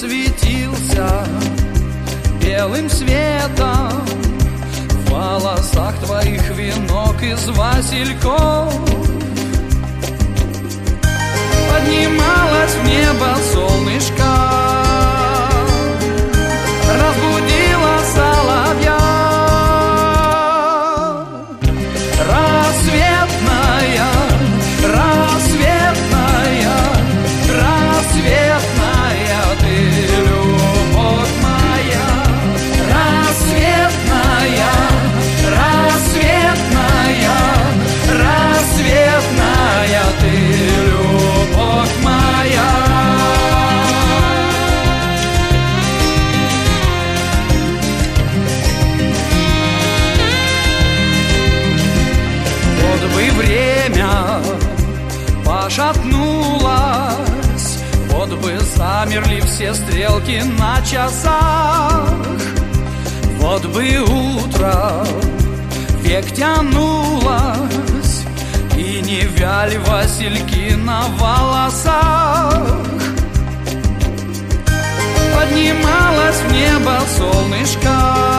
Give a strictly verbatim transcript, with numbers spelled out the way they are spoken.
светился белым светом, в волосах твоих венок из васильков. Поднималось в небо солнышко, разбудила соловья. Рассветная, рассветная, рассветная ты, любовь моя. Рассветная, рассветная, рассветная ты, любовь моя. Вот бы время пошатнулось, вот бы замерли все стрелки на часах, вот бы утро век тянулось, и не вяли васильки на волосах. Поднималось в небо солнышко,